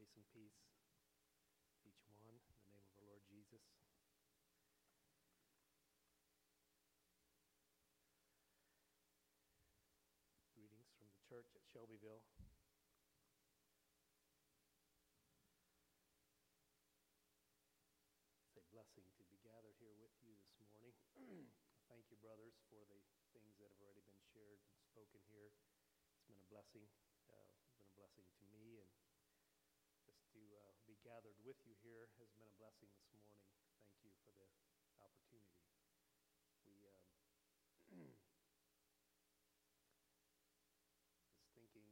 Grace and peace to each one in the name of our Lord Jesus. Greetings from the church at Shelbyville. It's a blessing to be gathered here with you this morning. Thank you, brothers, for the things that have already been shared and spoken here. It's been a blessing. To me, and just to be gathered with you here has been a blessing this morning. Thank you for the opportunity. We was thinking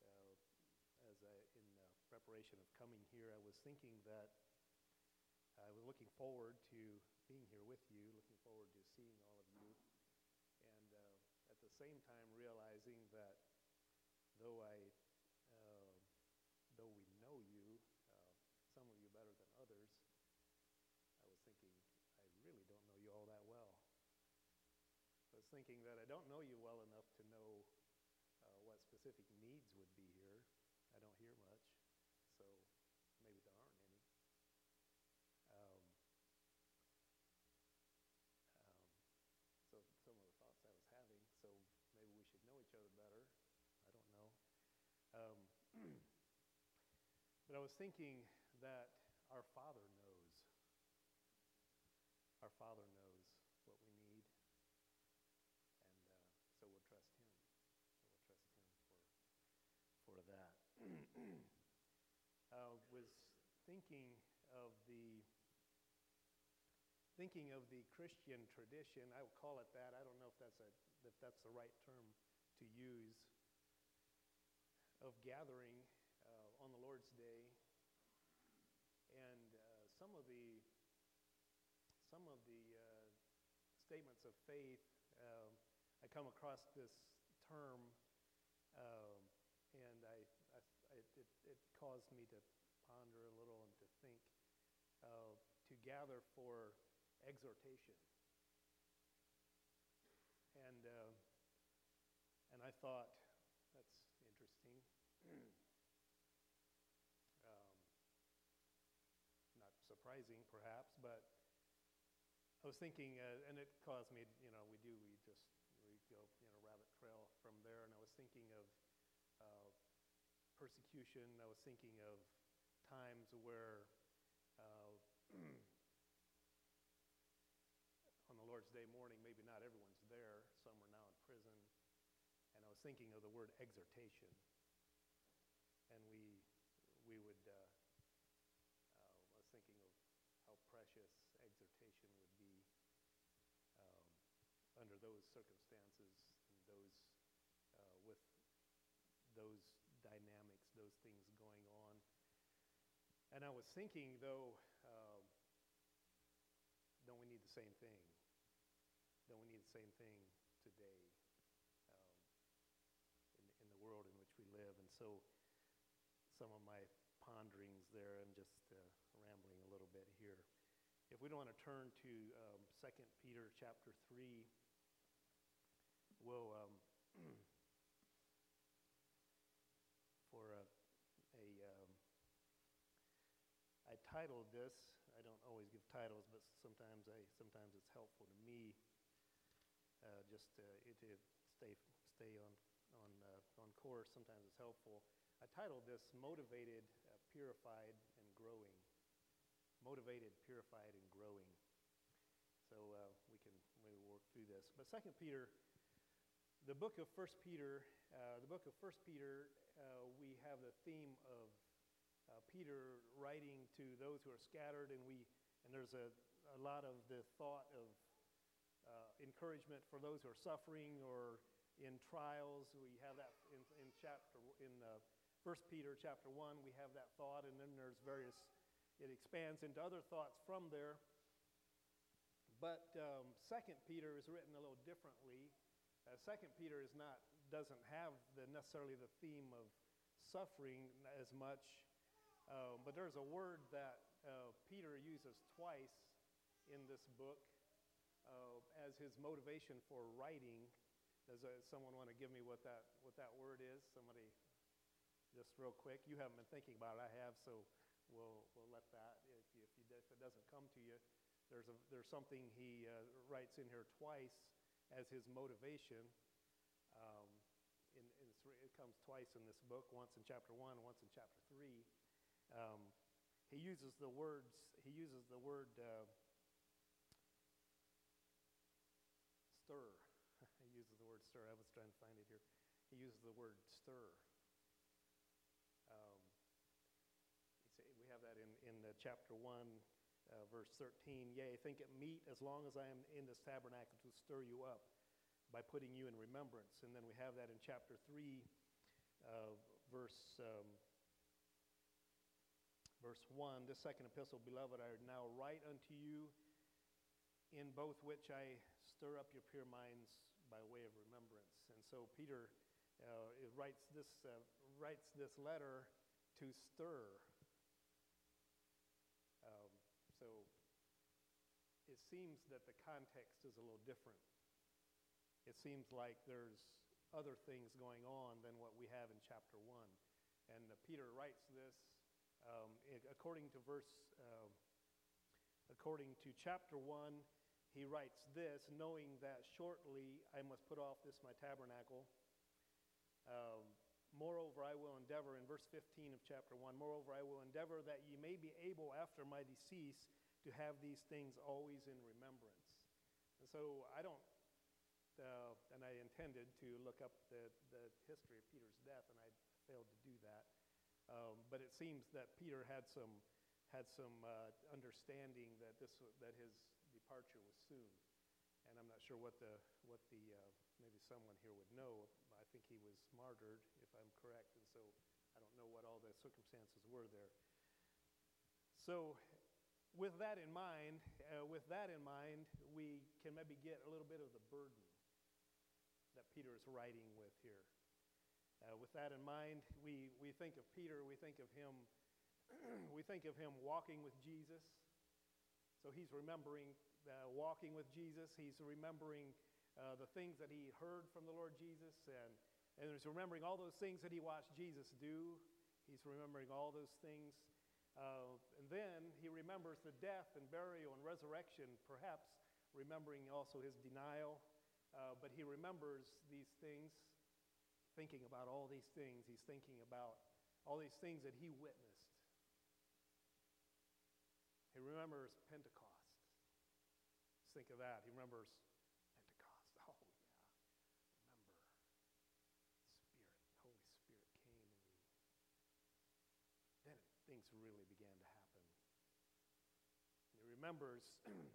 in preparation of coming here, I was thinking that I was looking forward to being here with you, looking forward to seeing all of you, and at the same time realizing that though we know you, some of you better than others, I was thinking, I really don't know you all that well. I was thinking that I don't know you well enough to know what specific needs would be here. I don't hear much, so maybe there aren't any. So some of the thoughts I was having, so maybe we should know each other better. I don't know. But I was thinking that our Father knows. Our Father knows what we need, and so we'll trust Him. For that. Was thinking of the Christian tradition. I would call it that. I don't know if that's the right term to use, of gathering on the Lord's Day, and some of the statements of faith. I come across this term, and it caused me to ponder a little and to think, to gather for exhortation, and I thought that's interesting. Not surprising, perhaps, but I was thinking, and it caused me, we go, rabbit trail from there, and I was thinking of persecution. I was thinking of times where on the Lord's Day morning, maybe not everyone's there, some are now in prison, and I was thinking of the word exhortation, and we would, I was thinking of how precious exhortation would be under those circumstances, and those with those dynamics, those things going on. And I was thinking, though, don't we need the same thing? Don't we need the same thing today in the world in which we live? And so some of my ponderings there, and just rambling a little bit here. If we don't want to turn to 2 Peter chapter 3, we'll I titled this. I don't always give titles, but sometimes it's helpful to me just to stay on course. Sometimes it's helpful. I titled this "Motivated, Purified, and Growing." Motivated, purified, and growing. So we can maybe work through this. But 2 Peter, the book of 1 Peter, we have the theme of Peter writing to those who are scattered, and there's a lot of the thought of encouragement for those who are suffering or in trials. We have that in 1 Peter chapter 1. We have that thought, and then there's various. It expands into other thoughts from there. But 2 Peter is written a little differently. 2 Peter doesn't have necessarily the theme of suffering as much, but there's a word that Peter uses twice in this book as his motivation for writing. Does someone want to give me what that word is? Somebody this real quick. You haven't been thinking about it. I have, so we'll let that. If it doesn't come to you, there's something he writes in here twice as his motivation. It comes twice in this book, once in chapter 1, once in chapter 3. He uses the word stir. He uses the word stir. I was trying to find it here. He uses the word stir. We have that in chapter 1, verse 13. Yea, think it meet as long as I am in this tabernacle to stir you up by putting you in remembrance. And then we have that in chapter 3, verse 1. This second epistle, beloved, I now write unto you, in both which I stir up your pure minds by way of remembrance. And so Peter writes this letter to stir. So it seems that the context is a little different. It seems like there's other things going on than what we have in chapter 1. And Peter writes this according to chapter 1. He writes this, knowing that shortly I must put off this my tabernacle. Moreover, I will endeavor, in verse 15 of chapter 1, moreover, I will endeavor that ye may be able after my decease to have these things always in remembrance. And so I don't, and I intended to look up the history of Peter's death, and I failed to do that. But it seems that Peter had some understanding that his departure was soon, and I'm not sure what the maybe someone here would know. I think he was martyred, if I'm correct, and so I don't know what all the circumstances were there. So, with that in mind, we can maybe get a little bit of the burden that Peter is writing with here. With that in mind, we think of Peter, we think of him walking with Jesus. So he's remembering walking with Jesus. He's remembering the things that he heard from the Lord Jesus, and he's remembering all those things that he watched Jesus do. He's remembering all those things. And then he remembers the death and burial and resurrection, perhaps remembering also his denial. But he remembers these things, thinking about all these things. He's thinking about all these things that he witnessed. He remembers Pentecost. Just think of that. He remembers Pentecost. Oh, yeah. Remember, Holy Spirit came, and then things really began to happen. He remembers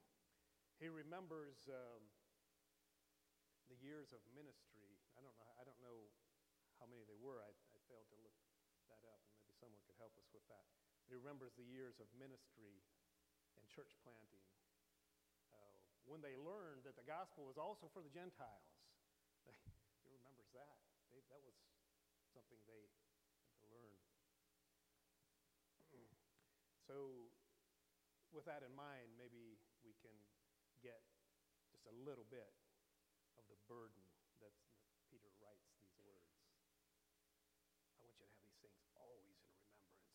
the years of ministry. I don't know how many they were. I failed to look that up, and maybe someone could help us with that. But he remembers the years of ministry and church planting. When they learned that the gospel was also for the Gentiles, he remembers that. That was something they had to learn. So, with that in mind, maybe we can get just a little bit of the burden that Peter writes these words. I want you to have these things always in remembrance.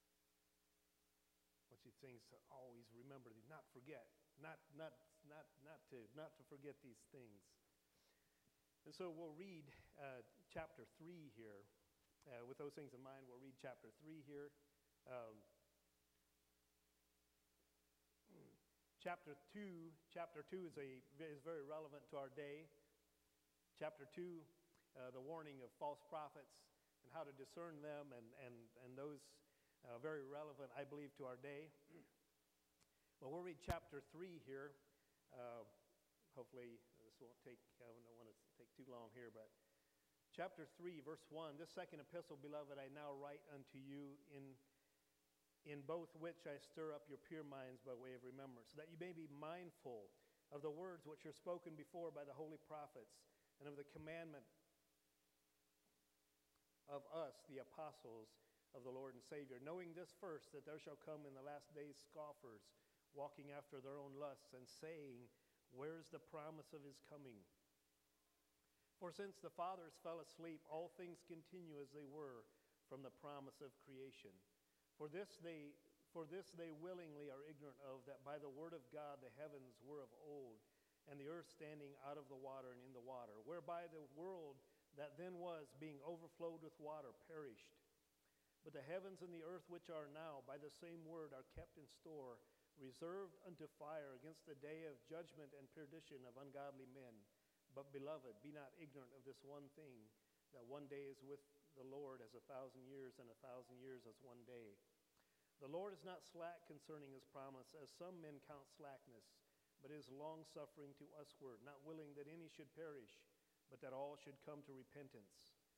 I want you things to always remember, not forget, not to forget these things. And so we'll read chapter 3 here. With those things in mind, we'll read chapter 3 here. Chapter 2 is very relevant to our day. Chapter 2, the warning of false prophets and how to discern them, and those very relevant, I believe, to our day. Well, we'll read chapter 3 here. Hopefully, this won't take, I don't want to take too long here, but chapter 3, verse 1, this second epistle, beloved, I now write unto you in both which I stir up your pure minds by way of remembrance, so that you may be mindful of the words which are spoken before by the holy prophets, and of the commandment of us, the apostles of the Lord and Savior, knowing this first, that there shall come in the last days scoffers, walking after their own lusts, and saying, where is the promise of his coming? For since the fathers fell asleep, all things continue as they were from the promise of creation. For this they willingly are ignorant of, that by the word of God the heavens were of old, and the earth standing out of the water and in the water, whereby the world that then was, being overflowed with water, perished. But the heavens and the earth which are now, by the same word, are kept in store, reserved unto fire against the day of judgment and perdition of ungodly men. But, beloved, be not ignorant of this one thing, that one day is with the Lord as 1,000 years, and 1,000 years as one day. The Lord is not slack concerning his promise, as some men count slackness, but is longsuffering to usward, not willing that any should perish, but that all should come to repentance.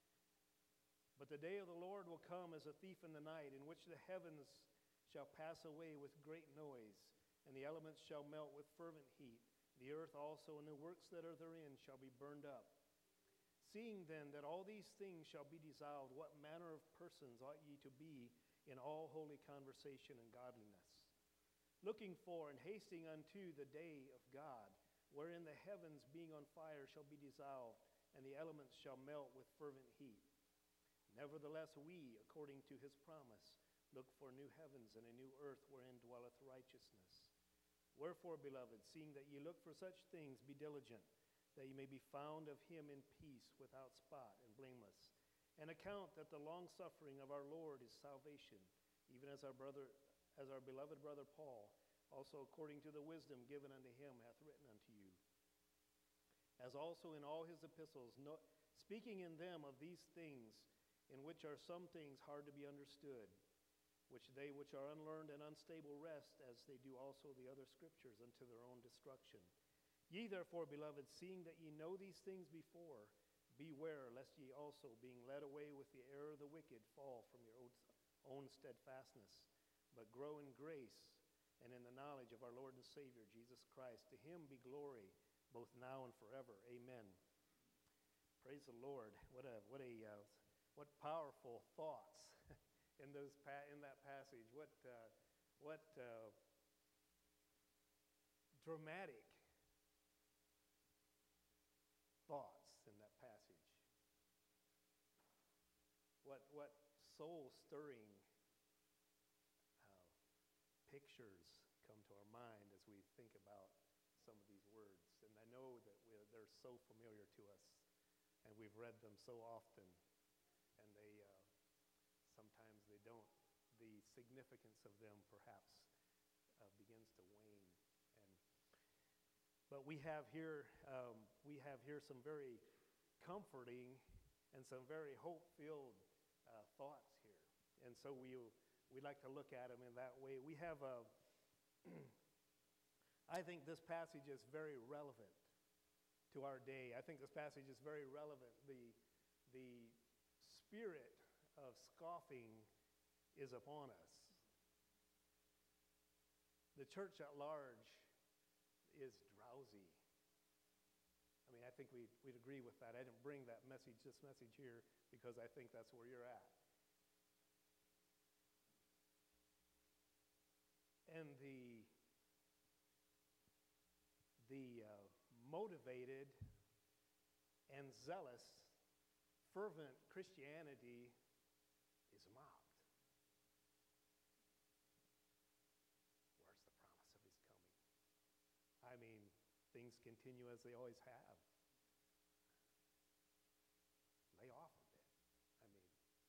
But the day of the Lord will come as a thief in the night, in which the heavens shall pass away with great noise, and the elements shall melt with fervent heat. The earth also and the works that are therein shall be burned up. Seeing then that all these things shall be dissolved, what manner of persons ought ye to be in all holy conversation and godliness? Looking for and hasting unto the day of God, wherein the heavens being on fire shall be dissolved, and the elements shall melt with fervent heat. Nevertheless we, according to his promise, look for new heavens and a new earth wherein dwelleth righteousness. Wherefore, beloved, seeing that ye look for such things, be diligent, that ye may be found of him in peace, without spot and blameless. And account that the longsuffering of our Lord is salvation, even as our beloved brother Paul, also according to the wisdom given unto him, hath written unto you. As also in all his epistles, speaking in them of these things, in which are some things hard to be understood, which they which are unlearned and unstable wrest, as they do also the other scriptures, unto their own destruction. Ye therefore, beloved, seeing that ye know these things before, beware lest ye also, being led away with the error of the wicked, fall from your own steadfastness, but grow in grace and in the knowledge of our Lord and Savior, Jesus Christ. To him be glory, both now and forever. Amen. Praise the Lord. What powerful thoughts in that passage. What dramatic thoughts in that passage. What soul-stirring pictures come to our mind as we think about some of these words. And I know that they're so familiar to us, and we've read them so often, and sometimes they don't. The significance of them perhaps begins to wane. But we have here some very comforting and some very hope-filled thoughts here, and so we like to look at them in that way. We have I think this passage is very relevant to our day. I think this passage is very relevant. The spirit of scoffing is upon us. The church at large is drowsy. I mean, I think we'd agree with that. I didn't bring this message here because I think that's where you're at. And the motivated and zealous, fervent Christianity is mocked. Where's the promise of his coming? I mean, things continue as they always have. Lay off a bit. I mean,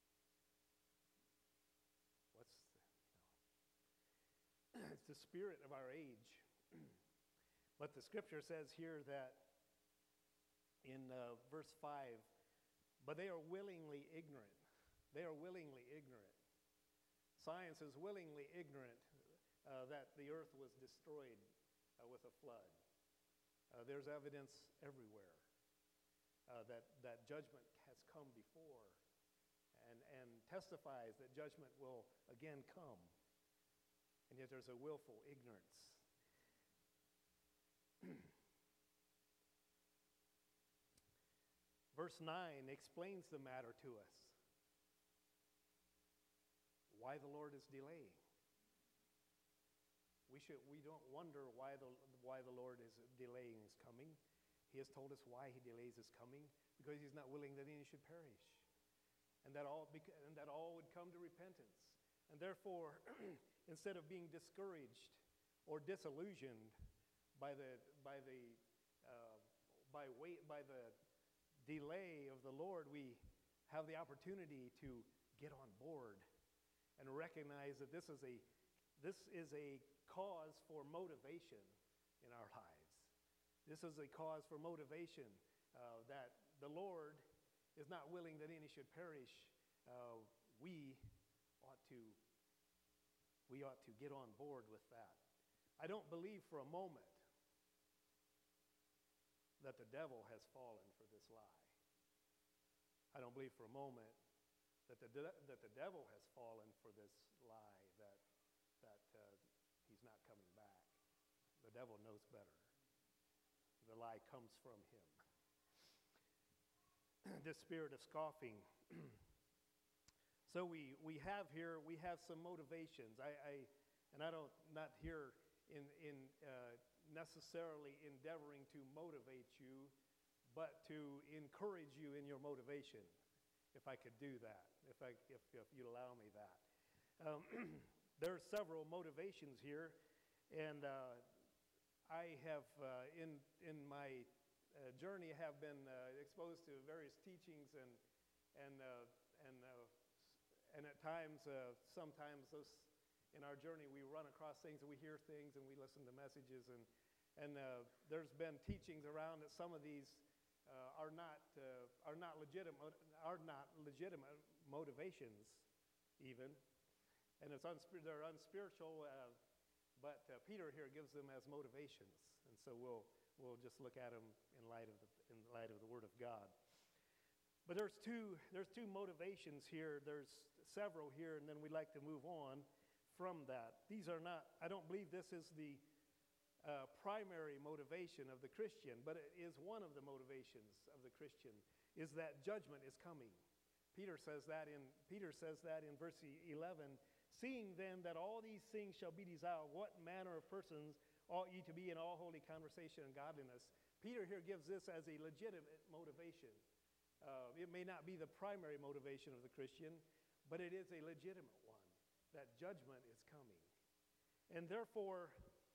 it's the spirit of our age. But the scripture says here that in verse 5, but they are willingly ignorant. They are willingly ignorant. Science is willingly ignorant that the earth was destroyed with a flood. There's evidence everywhere that judgment has come before and testifies that judgment will again come. And yet there's a willful ignorance. Verse 9 explains the matter to us. Why the Lord is delaying. We don't wonder why the Lord is delaying his coming. He has told us why he delays his coming, because he's not willing that any should perish. and that all would come to repentance. And therefore, instead of being discouraged or disillusioned by the delay of the Lord, we have the opportunity to get on board and recognize that this is a cause for motivation in our lives. This is a cause for motivation that the Lord is not willing that any should perish. We ought to get on board with that. I don't believe for a moment that the devil has fallen for this lie. I don't believe for a moment that the devil has fallen for this lie that he's not coming back. The devil knows better. The lie comes from him. This spirit of scoffing. So we have some motivations. Not here in necessarily endeavoring to motivate you, but to encourage you in your motivation, if I could do that, if you'd allow me that. There are several motivations here, and I have, in my journey, have been exposed to various teachings, and at times, sometimes in our journey, we run across things, and we hear things, and we listen to messages, and there's been teachings around that some of these are not legitimate motivations, even, and they're unspiritual. But Peter here gives them as motivations, and so we'll just look at them in light of the Word of God. But there's two motivations here. There's several here, and then we'd like to move on from that. These are not. I don't believe this is the primary motivation of the Christian, but it is one of the motivations of the Christian. Is that judgment is coming? Peter says that in verse 11. Seeing then that all these things shall be desired, what manner of persons ought ye to be in all holy conversation and godliness? Peter here gives this as a legitimate motivation. It may not be the primary motivation of the Christian, but it is a legitimate one, that judgment is coming. And therefore,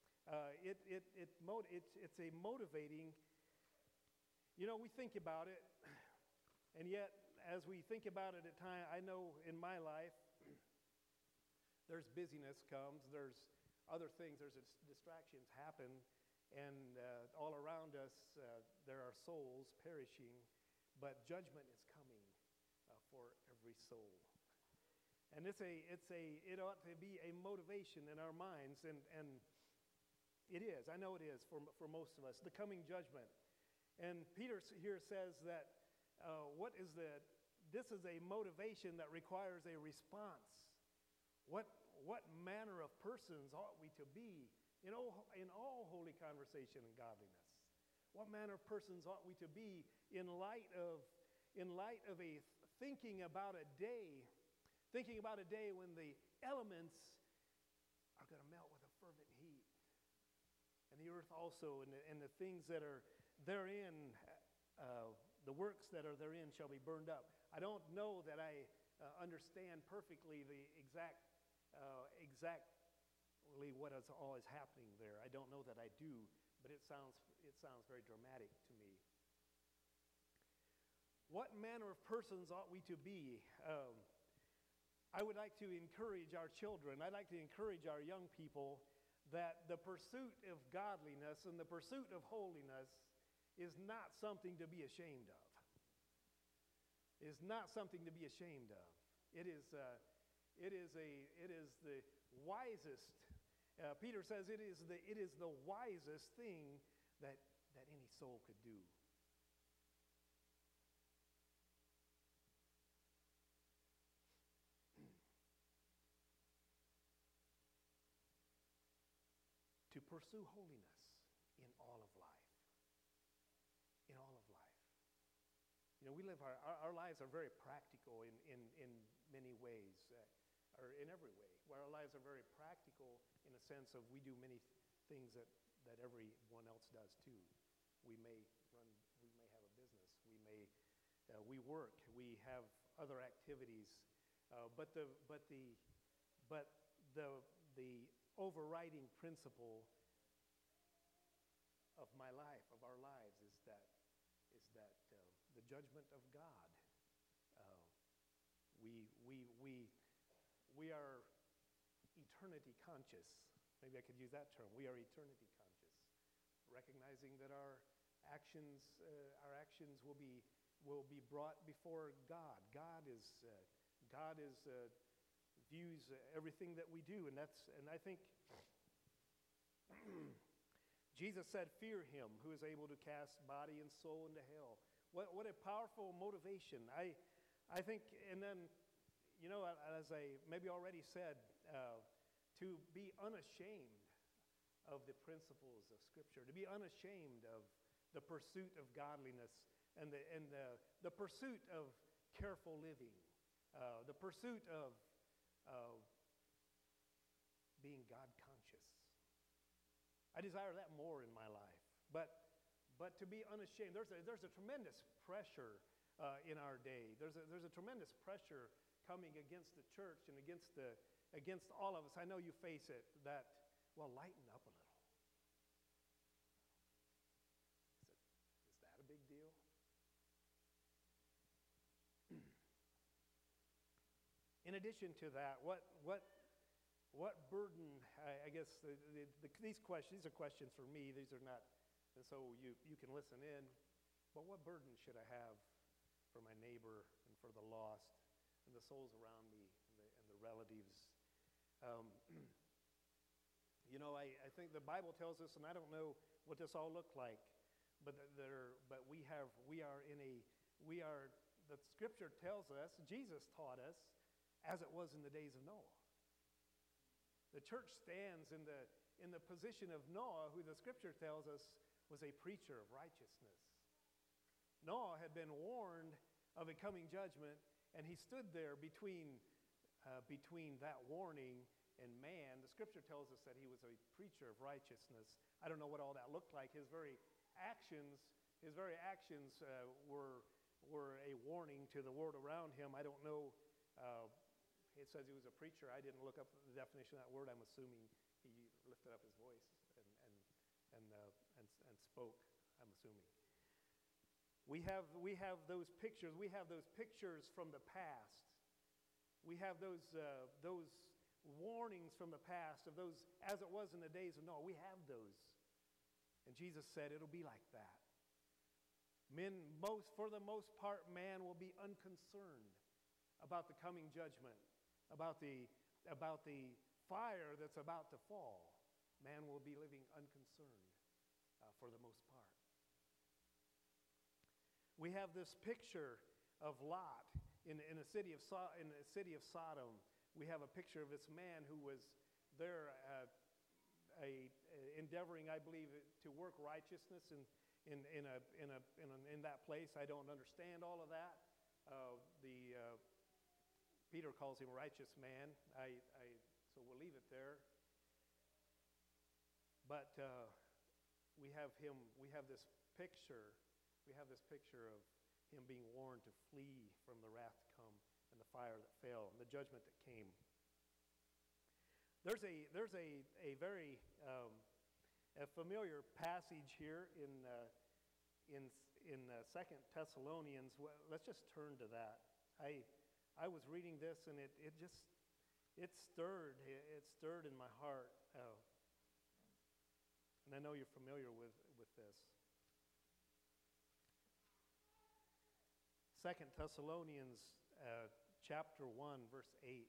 it's a motivating, we think about it, and yet as we think about it at times, I know in my life, there's busyness comes, there's other things, there's distractions happen, and all around us there are souls perishing, but judgment is coming for every soul. And it ought to be a motivation in our minds, and it is. I know it is for most of us, the coming judgment. And Peter here says that this is a motivation that requires a response. What manner of persons ought we to be in all holy conversation and godliness? What manner of persons ought we to be in light of thinking about a day when the elements are going to melt with a fervent heat, and the earth also, and the things that are therein, the works that are therein shall be burned up. I don't know that I understand perfectly the exactly what is always happening there. I don't know that I do, but it sounds very dramatic to me. What manner of persons ought we to be? I would like to encourage our children. I'd like to encourage our young people that the pursuit of godliness and the pursuit of holiness is not something to be ashamed of. It is not something to be ashamed of. It is the wisest. Peter says it is the wisest thing that any soul could do. To pursue holiness in all of life. In all of life. We live our lives are very practical in many ways, or in every way. Where our lives are very practical in a sense of we do many things that everyone else does too. We may have a business. We work. We have other activities. But the overriding principle of my life, of our lives, is that the judgment of God. We are eternity conscious. Maybe I could use that term. We are eternity conscious, recognizing that our actions will be brought before God. God views everything that we do, and I think Jesus said, "Fear him who is able to cast body and soul into hell." What a powerful motivation! I think, and then, as I maybe already said, to be unashamed of the principles of Scripture, to be unashamed of the pursuit of godliness and the pursuit of careful living, the pursuit of being God conscious. I desire that more in my life, but to be unashamed. There's a tremendous pressure in our day. There's a tremendous pressure coming against the church and against all of us. I know you face it. Lighten up a little. Is that a big deal? In addition to that, what burden? I guess these questions. These are questions for me. These are not, and so you can listen in. But what burden should I have for my neighbor and for the lost and the souls around me and the relatives? I think the Bible tells us, and I don't know what this all looked like, but the Scripture tells us, Jesus taught us, as it was in the days of Noah. The church stands in the position of Noah, who the Scripture tells us was a preacher of righteousness. Noah had been warned of a coming judgment, and he stood there between that warning and man. The Scripture tells us that he was a preacher of righteousness. I don't know what all that looked like. His very actions were a warning to the world around him. I don't know. It says he was a preacher. I didn't look up the definition of that word. I'm assuming he lifted up his voice and spoke. I'm assuming. We have those pictures. We have those pictures from the past. We have those warnings from the past of those as it was in the days of Noah. We have those. And Jesus said it'll be like that. For the most part, man will be unconcerned about the coming judgment, about the fire that's about to fall. Man will be living unconcerned for the most part. We have this picture of Lot in the city of Sodom. We have a picture of this man who was there endeavoring, I believe, to work righteousness in that place. I don't understand all of that. Peter calls him a righteous man. So we'll leave it there. But we have this picture. We have this picture of him being warned to flee from the wrath to come and the fire that fell and the judgment that came. There's a very familiar passage here in 2 Thessalonians. Let's just turn to that. I was reading this and it stirred in my heart. And I know you're familiar with this. 2 Thessalonians chapter 1, verse 8.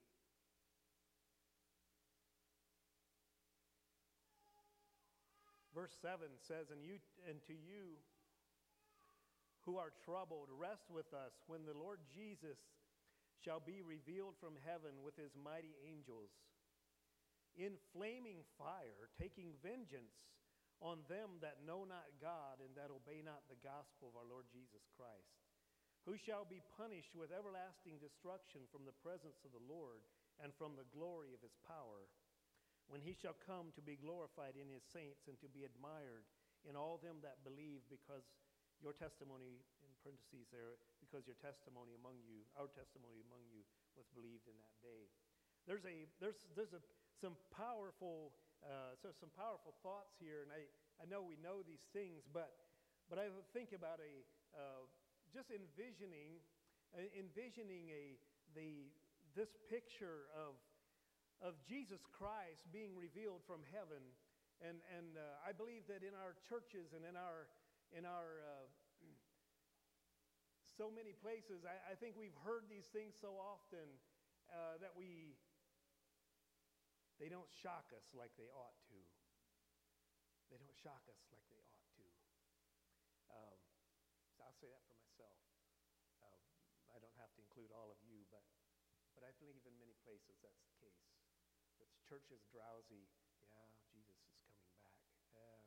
Verse 7 says, and to you who are troubled, rest with us when the Lord Jesus shall be revealed from heaven with his mighty angels, in flaming fire, taking vengeance on them that know not God and that obey not the gospel of our Lord Jesus Christ, who shall be punished with everlasting destruction from the presence of the Lord and from the glory of his power, when he shall come to be glorified in his saints and to be admired in all them that believe, because your testimony, in parentheses there, because our testimony among you was believed in that day. There's some powerful thoughts here, and I know we know these things, but I think about just envisioning this picture of Jesus Christ being revealed from heaven, and I believe that in our churches and in our so many places, I think we've heard these things so often that they don't shock us like they ought to. They don't shock us like they ought to. So I'll say that for myself. I don't have to include all of you, but I believe in many places that's the case. The church is drowsy. Yeah, Jesus is coming back. Yeah.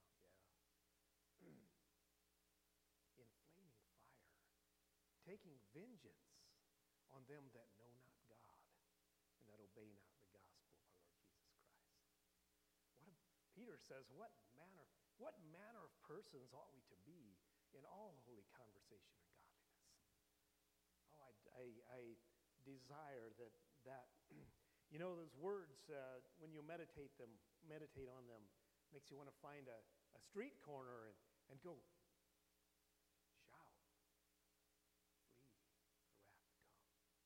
Inflaming fire, taking vengeance on them that know not God and that obey not the gospel of our Lord Jesus Christ. Peter says, what manner of persons ought we to be in all holy conversation and godliness? Oh, I desire that you know, those words, when you meditate on them, makes you want to find a street corner and go, shout, flee, the wrath to come.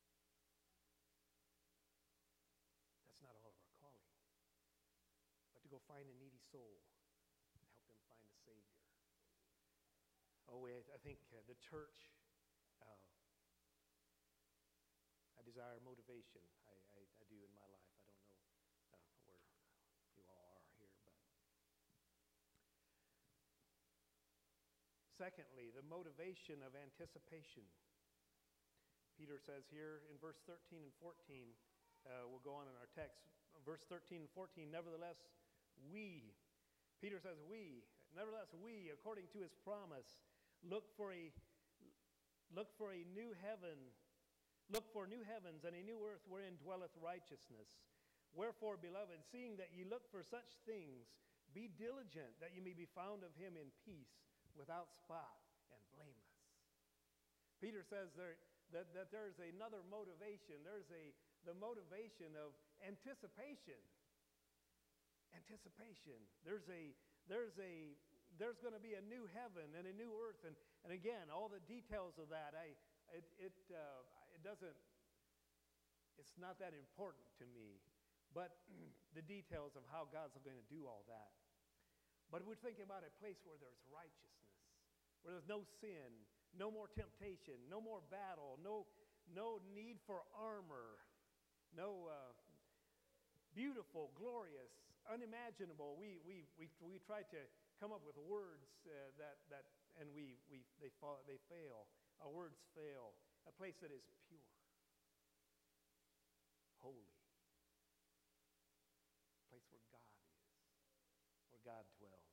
That's not all of our calling, but to go find a needy soul and help them find a Savior. Oh, I think the church, I desire motivation. I do in my life. I don't know where you all are here, but secondly, the motivation of anticipation. Peter says here in verse 13 and 14, we'll go on in our text. Verse 13 and 14, nevertheless, Peter says, nevertheless, according to his promise, look for new heavens and a new earth wherein dwelleth righteousness. Wherefore, beloved, seeing that ye look for such things, be diligent that ye may be found of him in peace, without spot and blameless. Peter says that there's another motivation. There's the motivation of anticipation. Anticipation. There's going to be a new heaven and a new earth, and again, all the details of that. It's not that important to me, but the details of how God's going to do all that. But we're thinking about a place where there's righteousness, where there's no sin, no more temptation, no more battle, no need for armor, no beautiful, glorious, unimaginable. We try to come up with words and they fail. Our words fail. A place that is pure, holy, a place where God is, where God dwells.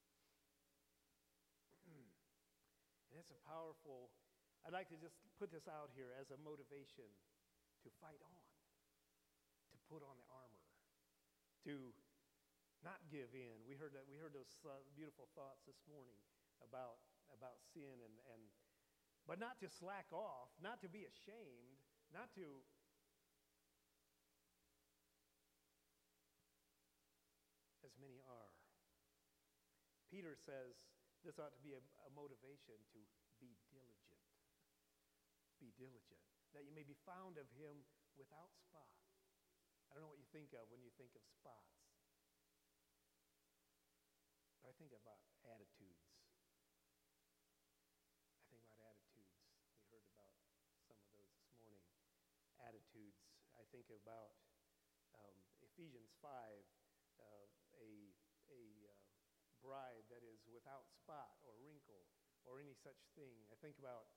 And it's a powerful, I'd like to just put this out here as a motivation to fight on, to put on the armor, to not give in. We heard those beautiful thoughts this morning about sin but not to slack off, not to be ashamed, not to as many are. Peter says this ought to be a motivation to be diligent. Be diligent, that you may be found of him without spot. I don't know what you think of when you think of spots, but I think about attitudes. Attitudes. I think about Ephesians 5, a bride that is without spot or wrinkle or any such thing. I think about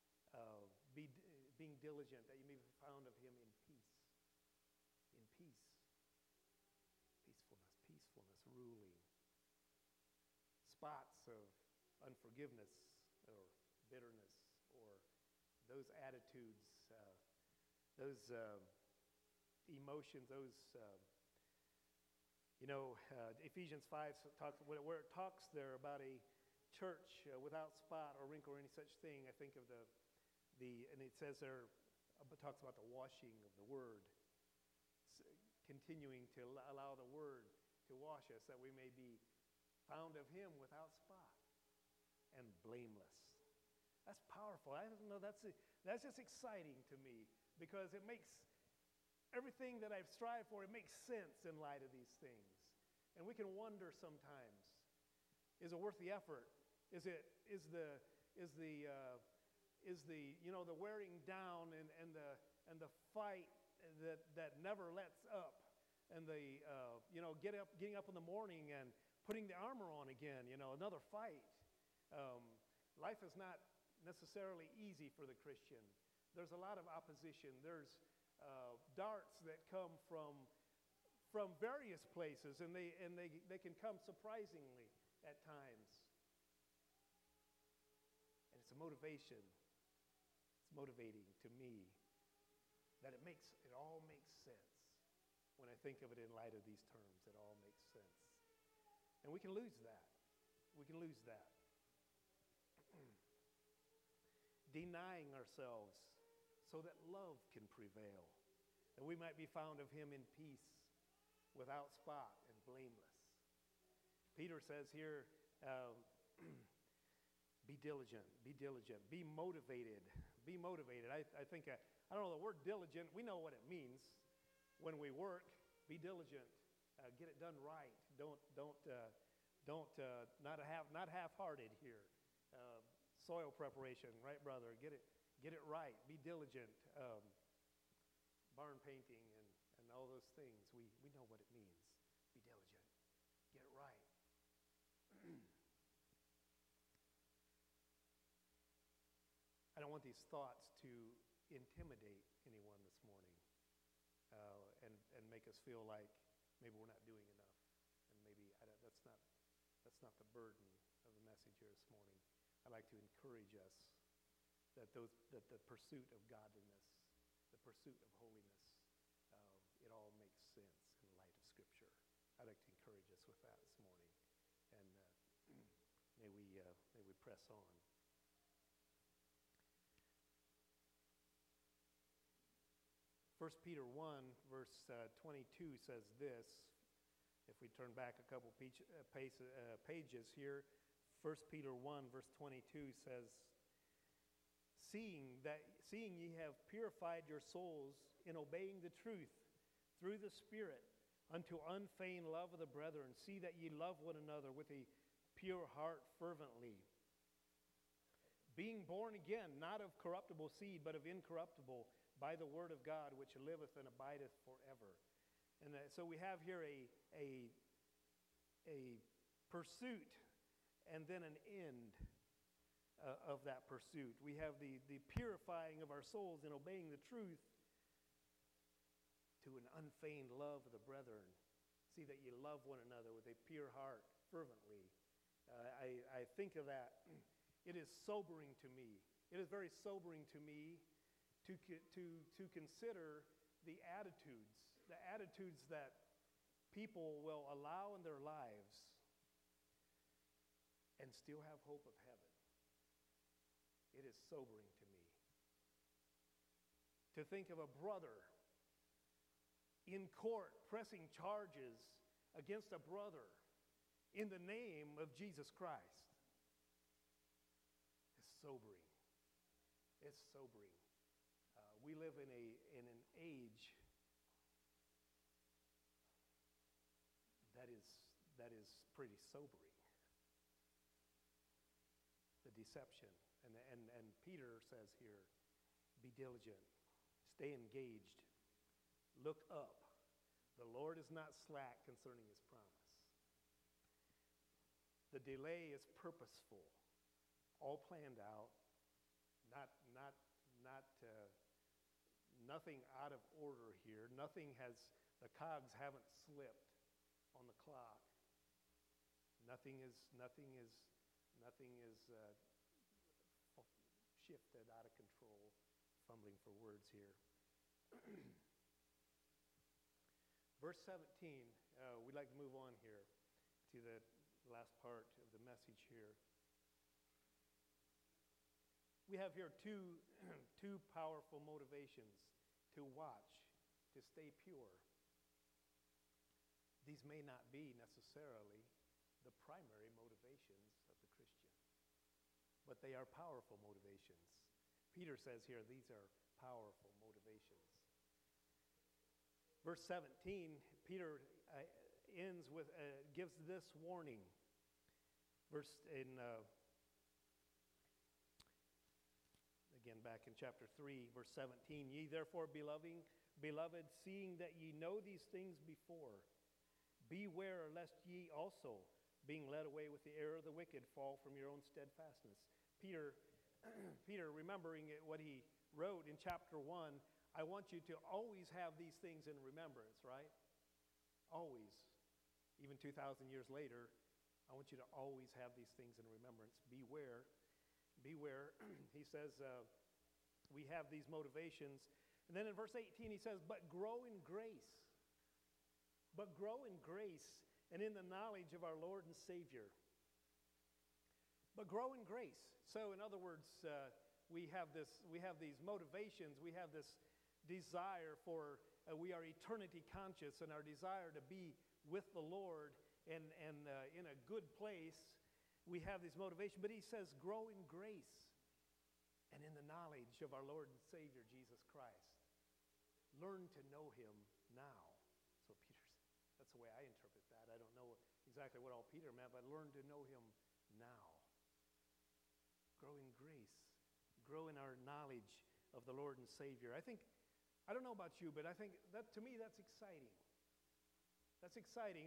being diligent that you may be found of him in peace. In peace. Peacefulness, ruling. Spots of unforgiveness or bitterness or those attitudes, those emotions, Ephesians 5 talks, where it talks there about a church without spot or wrinkle or any such thing. I think of And it says there, talks about the washing of the Word, continuing to allow the Word to wash us, that we may be found of Him without spot and blameless. That's powerful. I don't know, that's just exciting to me, because it makes everything that I've strived for, it makes sense in light of these things. And we can wonder sometimes, is it worth the effort? Is the wearing down and the fight that never lets up, and getting up in the morning and putting the armor on again, another fight. Life is not necessarily easy for the Christian. There's a lot of opposition. There's darts that come from various places, and they can come surprisingly at times. And it's a motivation. It's motivating to me that it all makes sense. When I think of it in light of these terms, it all makes sense. And we can lose that. We can lose that. Denying ourselves so that love can prevail, that we might be found of Him in peace, without spot and blameless. Peter says here, be diligent, be motivated. I think, I don't know, the word diligent, we know what it means. When we work, be diligent, get it done right. Don't not half-hearted here. Soil preparation, right, brother? Get it right. Be diligent. Barn painting and all those things. We know what it means. Be diligent. Get it right. I don't want these thoughts to intimidate anyone this morning, and make us feel like maybe we're not doing enough, and maybe that's not the burden of the message here this morning. I'd like to encourage us that the pursuit of godliness, the pursuit of holiness, it all makes sense in the light of Scripture. I'd like to encourage us with that this morning, and may we press on. 1 Peter 1, verse 22 says this. If we turn back a couple pages here, 1 Peter 1, verse 22 says, Seeing ye have purified your souls in obeying the truth through the Spirit unto unfeigned love of the brethren, see that ye love one another with a pure heart fervently, being born again, not of corruptible seed, but of incorruptible, by the word of God, which liveth and abideth forever. And so we have here a pursuit and then an end of that pursuit. We have the purifying of our souls in obeying the truth to an unfeigned love of the brethren. See that you love one another with a pure heart fervently. I think of that. It is sobering to me. It is very sobering to me to consider the attitudes that people will allow in their lives and still have hope of heaven. It is sobering to me to think of a brother in court pressing charges against a brother in the name of Jesus Christ. It's sobering. It's sobering. We live in an age that is pretty sobering. The deception. And Peter says here, be diligent, stay engaged, look up. The Lord is not slack concerning His promise. The delay is purposeful, all planned out, nothing out of order here. The cogs haven't slipped on the clock. Nothing is shifted out of control. Fumbling for words here. Verse 17, we'd like to move on here to the last part of the message here. We have here two powerful motivations: to watch, to stay pure. These may not be necessarily the primary motivations of the Christian, but they are powerful motivations. Peter says here these are powerful motivations. Verse 17, Peter ends with, gives this warning. Again, back in chapter 3, verse 17, ye therefore, beloved, seeing that ye know these things before, beware lest ye also, being led away with the error of the wicked, fall from your own steadfastness. Peter, remembering what he wrote in chapter 1, I want you to always have these things in remembrance, right? Always. Even 2,000 years later, I want you to always have these things in remembrance. Beware. He says, we have these motivations. And then in verse 18 he says, but grow in grace. But grow in grace and in the knowledge of our Lord and Savior. But grow in grace. So in other words, we have these motivations, we have this desire for, we are eternity conscious, and our desire to be with the Lord and in a good place. We have this motivation, but he says, grow in grace and in the knowledge of our Lord and Savior, Jesus Christ. Learn to know him now. So that's the way I interpret that. I don't know exactly what all Peter meant, but learn to know him now. Grow in grace. Grow in our knowledge of the Lord and Savior. I don't know about you, but I think that, to me, that's exciting. That's exciting.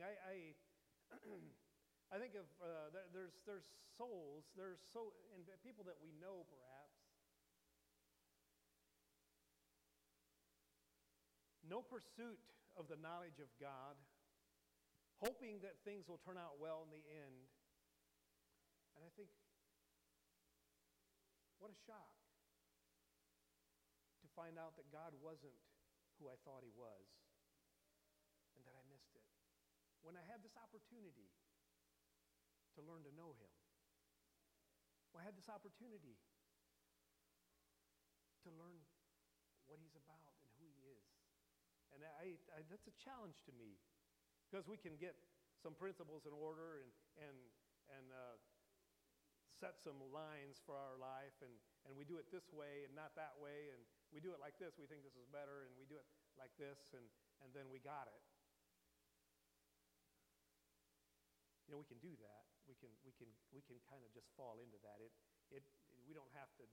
I think of there's souls, and people that we know perhaps. No pursuit of the knowledge of God, hoping that things will turn out well in the end. And I think, what a shock to find out that God wasn't who I thought he was, and that I missed it. When I had this opportunity to learn to know him. Well, I had this opportunity to learn what he's about and who he is. And that's a challenge to me, because we can get some principles in order and set some lines for our life, and we do it this way and not that way, and we do it like this, we think this is better, and we do it like this, and then we got it. You know, we can do that. We can kind of just fall into that. We don't have to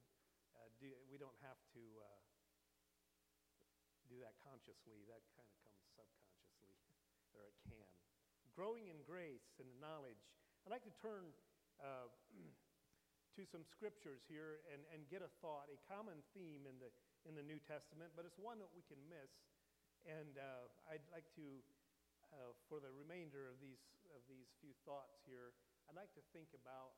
do that consciously. That kind of comes subconsciously, or it can. Growing in grace and knowledge. I'd like to turn to some scriptures here and get a thought, a common theme in the New Testament, but it's one that we can miss. And I'd like to, for the remainder of these few thoughts here, I'd like to think about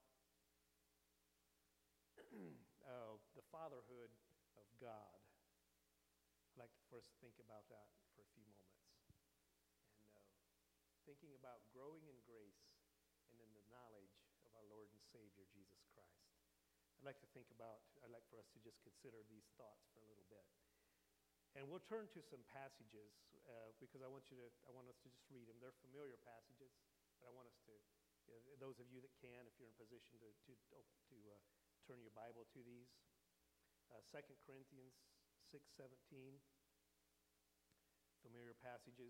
the fatherhood of God. I'd like for us to think about that for a few moments. And thinking about growing in grace and in the knowledge of our Lord and Savior, Jesus Christ. I'd like for us to just consider these thoughts for a little bit. And we'll turn to some passages because I want us to just read them. They're familiar passages, but I want us to, those of you that can, if you're in a position to turn your Bible to these. 2 Corinthians 6:17, familiar passages.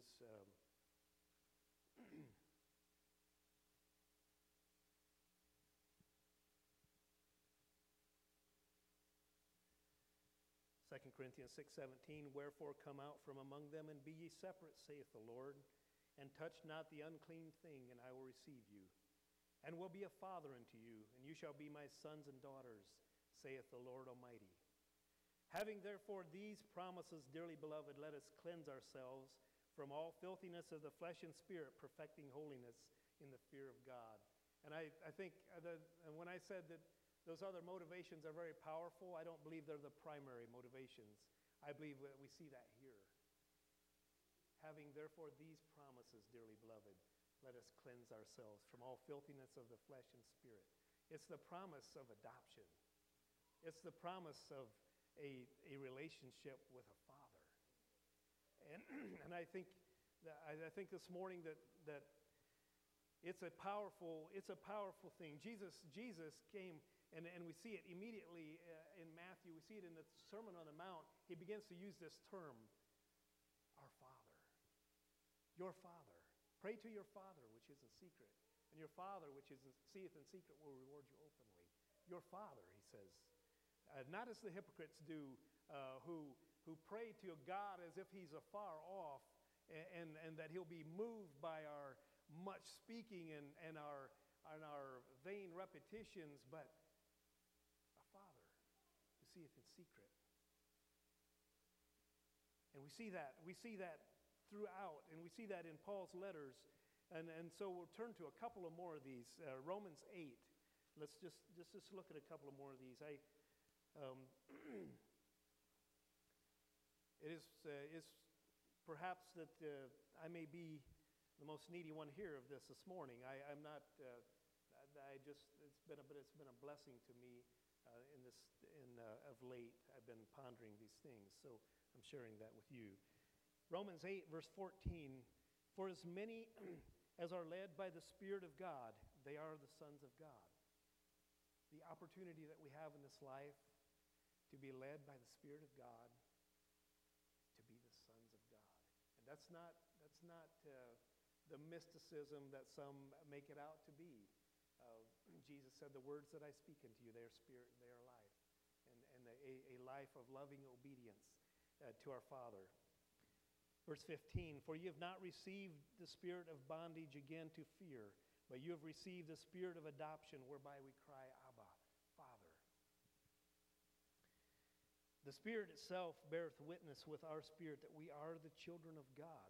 2 Corinthians 6:17, wherefore come out from among them and be ye separate, saith the Lord, and touch not the unclean thing, and I will receive you, and will be a father unto you, and you shall be my sons and daughters, saith the Lord Almighty. Having therefore these promises, dearly beloved, let us cleanse ourselves from all filthiness of the flesh and spirit, perfecting holiness in the fear of God. And I think when I said that those other motivations are very powerful, I don't believe they're the primary motivations. I believe that we see that here. Having therefore these promises, dearly beloved, let us cleanse ourselves from all filthiness of the flesh and spirit. It's the promise of adoption. It's the promise of a relationship with a father. And, and I think this morning that it's a powerful thing. Jesus came, and we see it immediately in Matthew. We see it in the Sermon on the Mount. He begins to use this term, our Father, your Father. Pray to your Father, which is in secret, and your Father, which seeth in secret, will reward you openly. Your Father, he says. Not as the hypocrites do, who pray to God as if he's afar off, and that he'll be moved by our much speaking and our vain repetitions, but our Father who seeth in secret. And we see that throughout, and we see that in Paul's letters. And so we'll turn to a couple of more of these. Romans 8. Let's just look at a couple of more of these. It is perhaps that I may be the most needy one here of this morning. I'm not. It's been a blessing to me of late. I've been pondering these things, so I'm sharing that with you. Romans 8, verse 14. For as many as are led by the Spirit of God, they are the sons of God. The opportunity that we have in this life to be led by the Spirit of God, to be the sons of God. And that's not the mysticism that some make it out to be. Jesus said, the words that I speak unto you, they are spirit and they are life. And a life of loving obedience to our Father. Verse 15, for you have not received the spirit of bondage again to fear, but you have received the spirit of adoption, whereby we cry, Abba, Father. The Spirit itself beareth witness with our spirit that we are the children of God.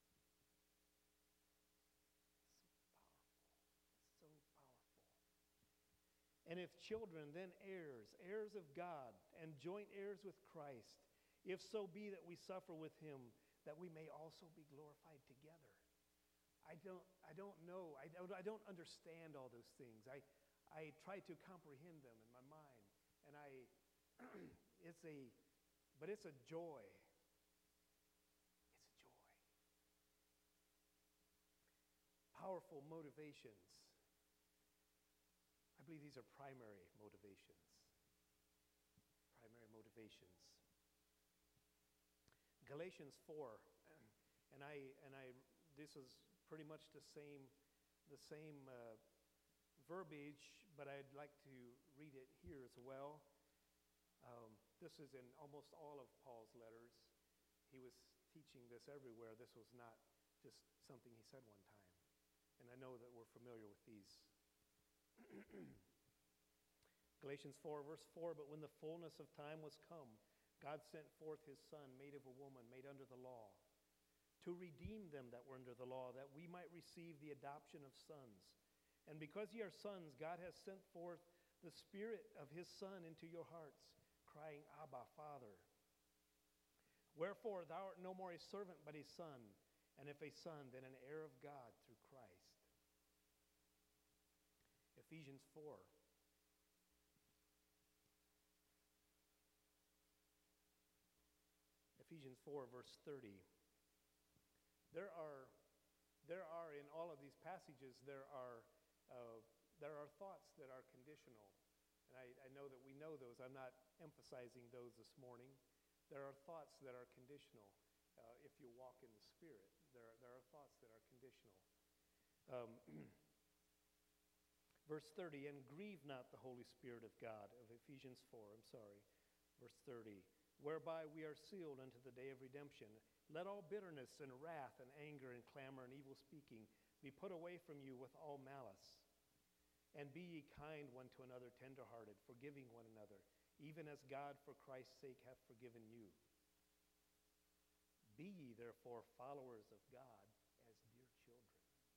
So powerful. And if children, then heirs, heirs of God, and joint heirs with Christ, if so be that we suffer with him, that we may also be glorified together. I don't know. I don't understand all those things. I try to comprehend them in my mind, and it's a joy. It's a joy. Powerful motivations. I believe these are primary motivations. Primary motivations. Galatians 4, and this is pretty much the same verbiage, but I'd like to read it here as well. This is in almost all of Paul's letters. He was teaching this everywhere. This was not just something he said one time. And I know that we're familiar with these. Galatians 4, verse 4, but when the fullness of time was come, God sent forth his Son, made of a woman, made under the law, to redeem them that were under the law, that we might receive the adoption of sons. And because ye are sons, God has sent forth the Spirit of his Son into your hearts, crying, Abba, Father. Wherefore thou art no more a servant, but a son, and if a son, then an heir of God through Christ. Ephesians 4. Ephesians 4, verse 30. There are in all of these passages, there are thoughts that are conditional. And I know that we know those. I'm not emphasizing those this morning. There are thoughts that are conditional. If you walk in the Spirit, there are thoughts that are conditional. Verse 30, and grieve not the Holy Spirit of God, of Ephesians 4, verse 30. Whereby we are sealed unto the day of redemption. Let all bitterness and wrath and anger and clamor and evil speaking be put away from you with all malice. And be ye kind one to another, tenderhearted, forgiving one another, even as God for Christ's sake hath forgiven you. Be ye therefore followers of God as dear children.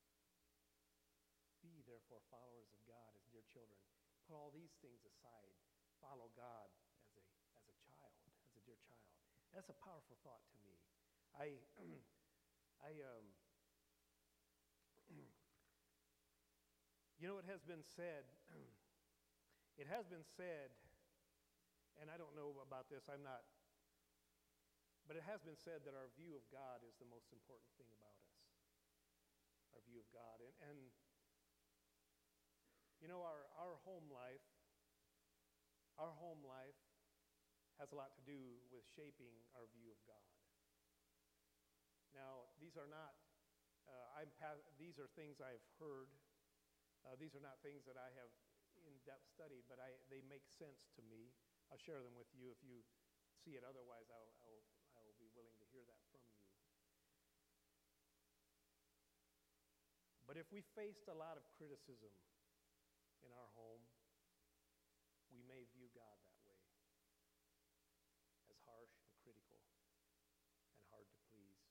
Be ye therefore followers of God as dear children. Put all these things aside. Follow God as a child. Dear child. That's a powerful thought to me. You know, it has been said and I don't know about this, I'm not, but it has been said that our view of God is the most important thing about us. Our view of God. And you know, our home life has a lot to do with shaping our view of God. Now, these are not, these are things I've heard. These are not things that I have in-depth studied, but they make sense to me. I'll share them with you. If you see it otherwise, I will be willing to hear that from you. But if we faced a lot of criticism in our home, we may view God that way, as harsh and critical and hard to please.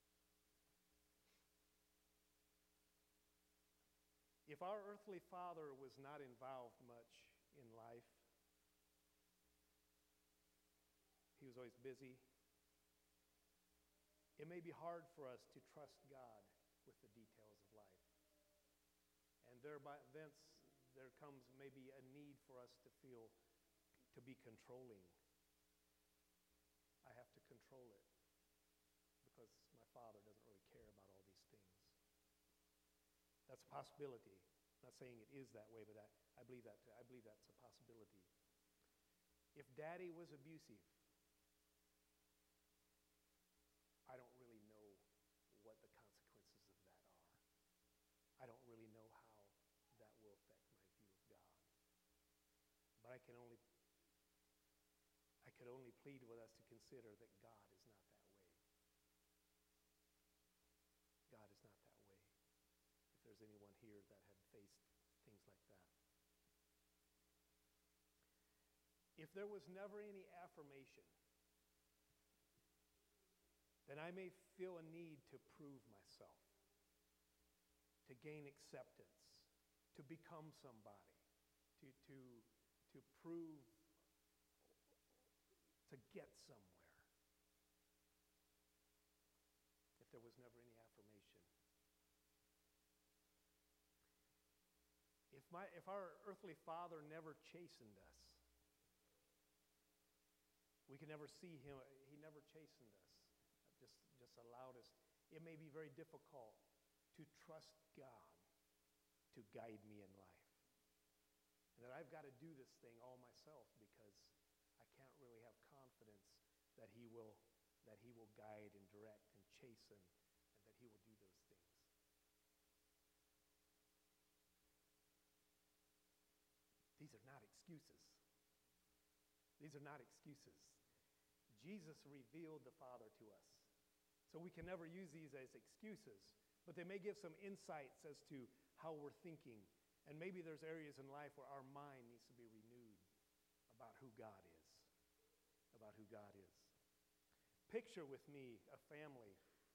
If our earthly father was not involved much in life, he was always busy, it may be hard for us to trust God with the details of life. And thereby, thence there comes maybe a need for us to be controlling. I have to control it because my father doesn't really care about all these things. That's a possibility. I'm not saying it is that way, but I believe that's a possibility. If Daddy was abusive, I don't really know what the consequences of that are. I don't really know how that will affect my view of God. But I could only plead with us to consider that God is not that way. God is not that way. If there's anyone here that had faced things like that. If there was never any affirmation, then I may feel a need to prove myself, to gain acceptance, to become somebody, to prove, to get somewhere. If there was never any affirmation. If our earthly father never chastened us, we could never see him, he never chastened us, just allowed us. It may be very difficult to trust God to guide me in life. And that I've got to do this thing all myself because I can't really have confidence that he will guide and direct and chasten and that he will do those things. These are not excuses. These are not excuses. Jesus revealed the Father to us. So we can never use these as excuses, but they may give some insights as to how we're thinking. And maybe there's areas in life where our mind needs to be renewed about who God is. About who God is. Picture with me a family.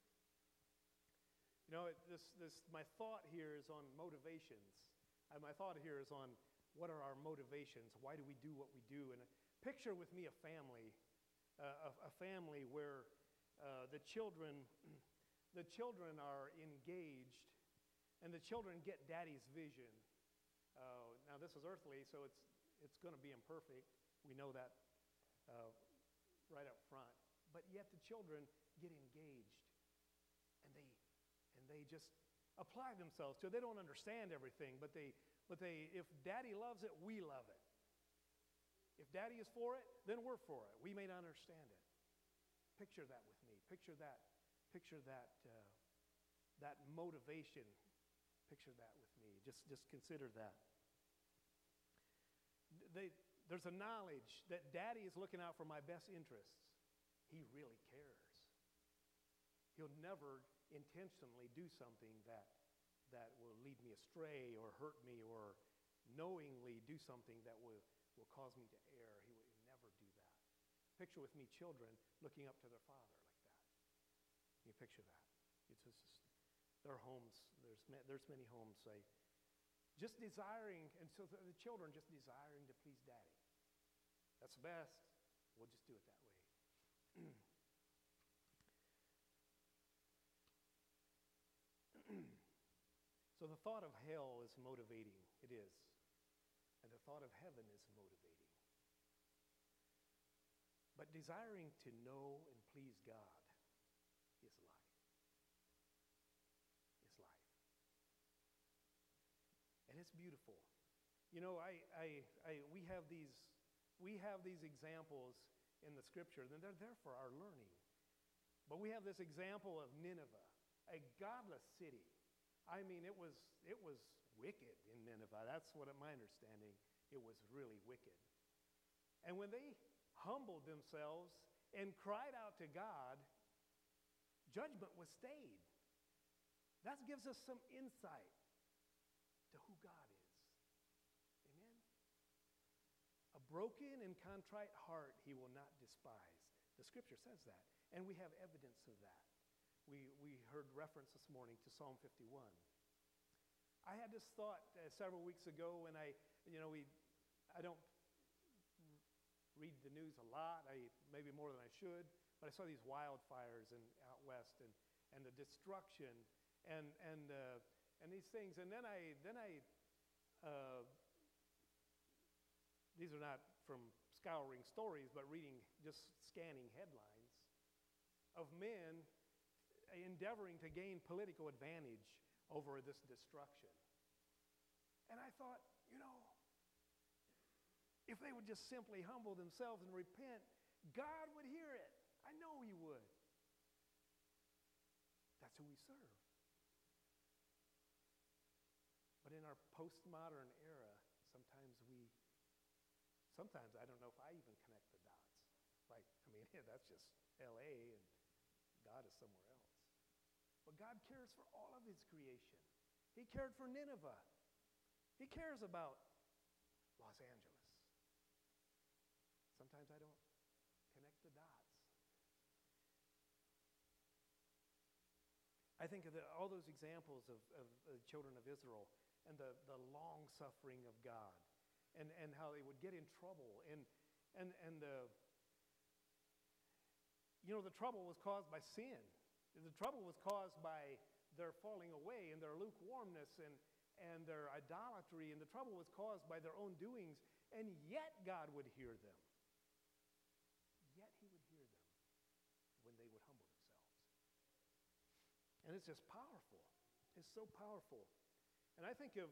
You know, my thought here is on motivations. My thought here is on what are our motivations? Why do we do what we do? And picture with me a family where the children are engaged, and the children get Daddy's vision. Now this is earthly, so it's going to be imperfect. We know that right up front. But yet the children get engaged, and they just apply themselves to it. They don't understand everything, but if Daddy loves it, we love it. If Daddy is for it, then we're for it. We may not understand it. Picture that with me. Picture that motivation. Picture that with me. Just consider that. There's a knowledge that Daddy is looking out for my best interests. He really cares. He'll never intentionally do something that will lead me astray or hurt me or knowingly do something that will cause me to err. He will never do that. Picture with me children looking up to their father like that. Can you picture that? It's just their homes. There's many homes say, just desiring, and so the children just desiring to please Daddy. That's the best. We'll just do it that way. So the thought of hell is motivating. It is. And the thought of heaven is motivating. But desiring to know and please God is life. Is life. And it's beautiful. You know, we have these examples in the scripture, and they're there for our learning. But we have this example of Nineveh, a godless city. I mean, it was wicked in Nineveh. That's what my understanding. It was really wicked. And when they humbled themselves and cried out to God, judgment was stayed. That gives us some insight to who God is. Amen? A broken and contrite heart he will not despise. The scripture says that, and we have evidence of that. We heard reference this morning to Psalm 51. I had this thought several weeks ago, and I don't read the news a lot, maybe more than I should, but I saw these wildfires out west and the destruction and these things, and then I these are not from scouring stories, but reading, just scanning headlines of men endeavoring to gain political advantage over this destruction. And I thought, if they would just simply humble themselves and repent, God would hear it. I know he would. That's who we serve. But in our postmodern era, sometimes I don't know if I even connect the dots. That's just L.A. and God is somewhere else. But God cares for all of his creation. He cared for Nineveh. He cares about Los Angeles. Sometimes I don't connect the dots. I think of all those examples of the children of Israel and the long suffering of God and how they would get in trouble. The trouble was caused by sin. The trouble was caused by their falling away and their lukewarmness and their idolatry, and the trouble was caused by their own doings, and yet God would hear them. Yet he would hear them when they would humble themselves. And it's just powerful. It's so powerful. And I think of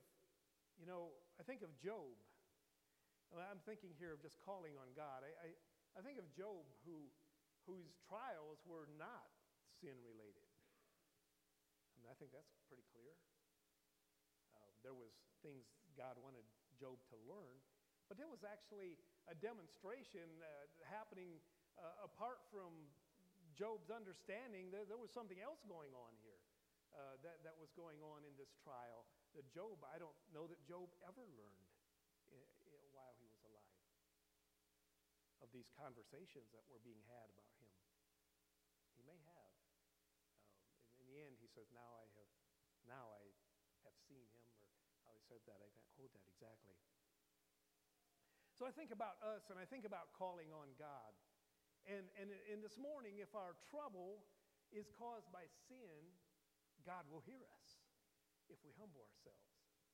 Job. I'm thinking here of just calling on God. I think of Job whose trials were not sin-related. I think that's pretty clear. There was things God wanted Job to learn, but there was actually a demonstration happening apart from Job's understanding. There was something else going on here that was going on in this trial that I don't know that Job ever learned while he was alive, of these conversations that were being had about him. He may have. In the end, he says, now I have seen him, or how he said that. I can't quote that exactly. So I think about us, and I think about calling on God. And this morning, if our trouble is caused by sin, God will hear us if we humble ourselves.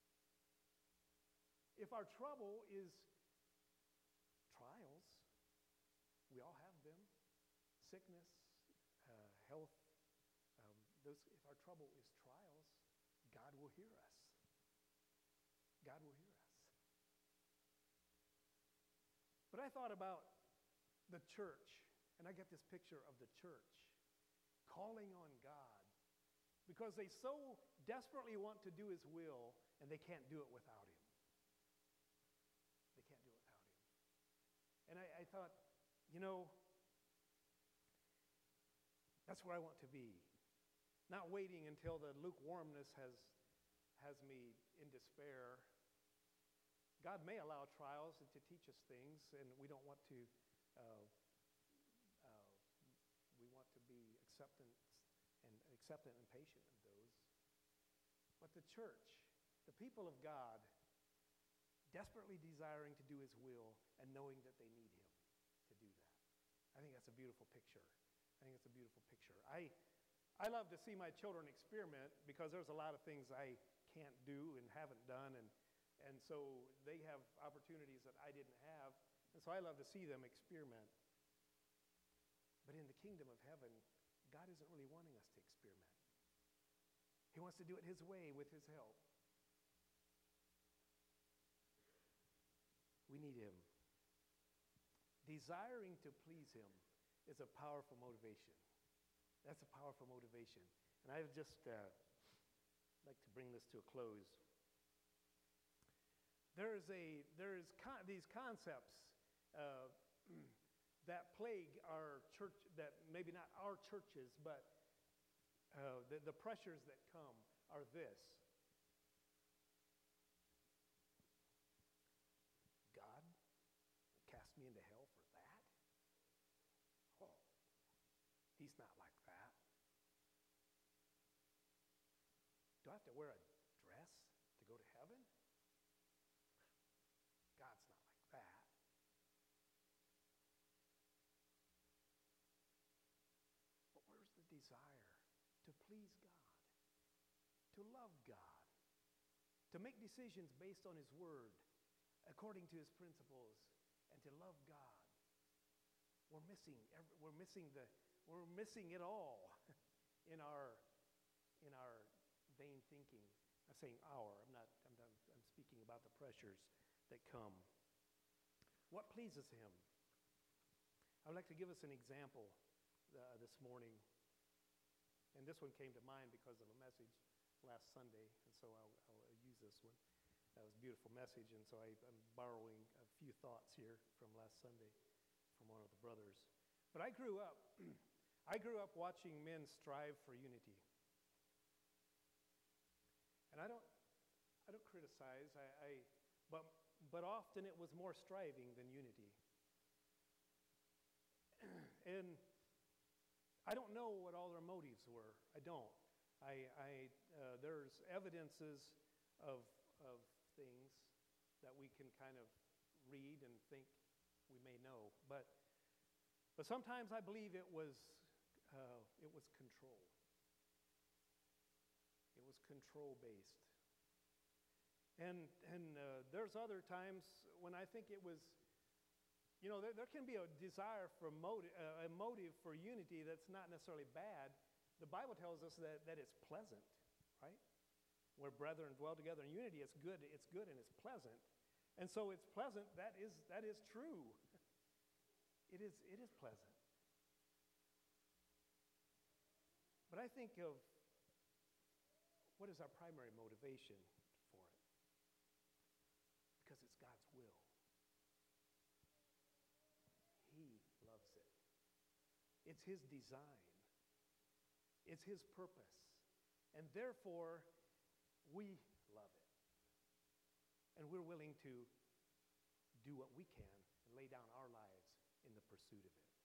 If our trouble is trials, we all have them, sickness, health, if our trouble is trials, God will hear us. God will hear us. But I thought about the church, and I get this picture of the church calling on God because they so desperately want to do his will, and they can't do it without him. They can't do it without him. And I thought, that's where I want to be. Not waiting until the lukewarmness has me in despair. God may allow trials to teach us things, and we don't want to. We want to be acceptant and patient of those. But the church, the people of God, desperately desiring to do his will and knowing that they need him to do that. I think that's a beautiful picture. I love to see my children experiment because there's a lot of things I can't do and haven't done, and so they have opportunities that I didn't have, and so I love to see them experiment. But in the kingdom of heaven, God isn't really wanting us to experiment. He wants to do it His way with His help. We need Him. Desiring to please Him is a powerful motivation. That's a powerful motivation. And I would just like to bring this to a close. There's these concepts that plague our church, that maybe not our churches, but the pressures that come are this. God cast me into hell for that? Oh, He's not like that. Do I have to wear a dress to go to heaven? God's not like that. But where's the desire to please God, to love God, to make decisions based on His Word, according to His principles, and to love God? We're missing it all in our vain thinking. I'm saying our. I'm speaking about the pressures that come. What pleases Him? I would like to give us an example this morning. And this one came to mind because of a message last Sunday, and so I'll use this one. That was a beautiful message, and so I'm borrowing a few thoughts here from last Sunday from one of the brothers. But I grew up watching men strive for unity. And I don't criticize, but often it was more striving than unity. And I don't know what all their motives were. I don't. There's evidences of things that we can kind of read and think we may know, but sometimes I believe it was control. It was control based, and there's other times when I think it was. There can be a desire for a motive for unity that's not necessarily bad. The Bible tells us that it's pleasant, right? Where brethren dwell together in unity, it's good and it's pleasant. And so it's pleasant, that is true. It is pleasant. But I think of what is our primary motivation for it? Because it's God's will. He loves it. It's His design. It's His purpose. And therefore, we love it. And we're willing to do what we can and lay down our lives in the pursuit of it.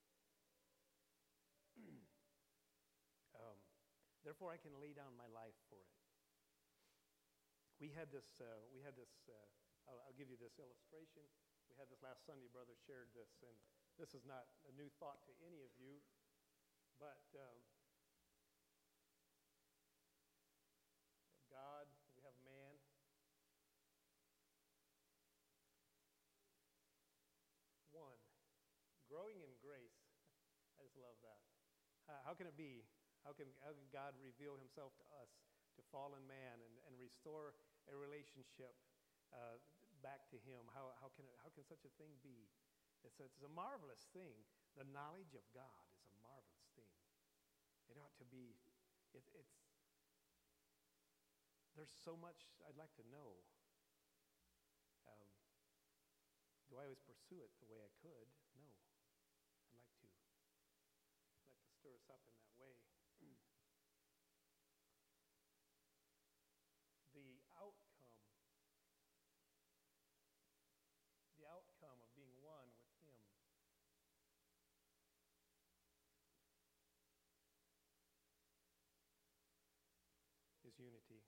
Therefore, I can lay down my life for it. We had this, I'll give you this illustration. We had this last Sunday, brother shared this, and this is not a new thought to any of you, but God, we have man. One, growing in grace. I just love that. How can it be? How can God reveal Himself to us, to fallen man, and restore a relationship back to Him? How can such a thing be? It's a marvelous thing. The knowledge of God is a marvelous thing. It ought to be. There's so much I'd like to know. Do I always pursue it the way I could? No. I'd like to stir us up in that way. The outcome of being one with Him is unity.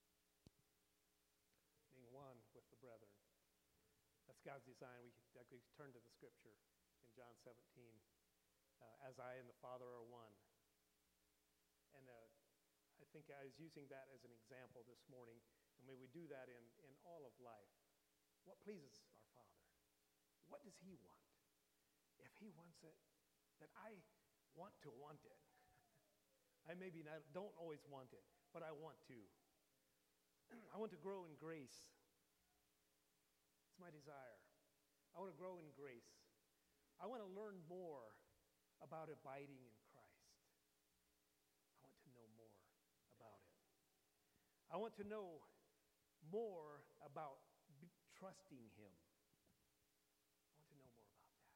Being one with the brethren. That's God's design. We turn to the scripture in John 17. As I and the Father are one. And I think I was using that as an example this morning, and may we do that in all of life. What pleases our Father? What does He want? If He wants it, that I want it. I maybe don't always want it, but I want to. I want to grow in grace. It's my desire. I want to grow in grace. I want to learn more about abiding in Christ. I want to know more about it. I want to know more about trusting Him. I want to know more about that.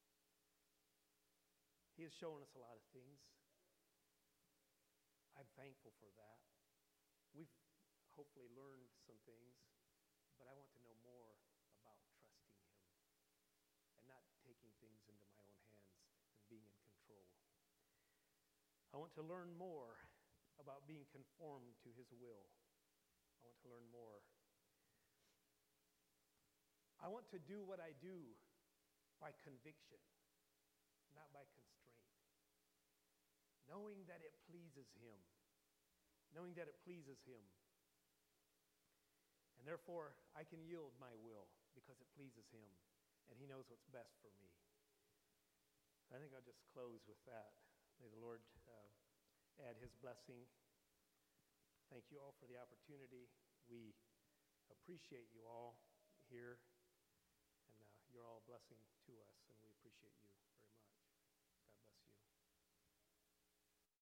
He has shown us a lot of things. I'm thankful for that. We've hopefully learned some things, but I want to know more about trusting Him and not taking things into my own hands and being in control. I want to learn more about being conformed to His will. I want to learn more. I want to do what I do by conviction, not by constraint. Knowing that it pleases Him. Knowing that it pleases Him. And therefore, I can yield my will because it pleases Him. And He knows what's best for me. I think I'll just close with that. May the Lord add His blessing. Thank you all for the opportunity. We appreciate you all here. And you're all a blessing to us, and we appreciate you.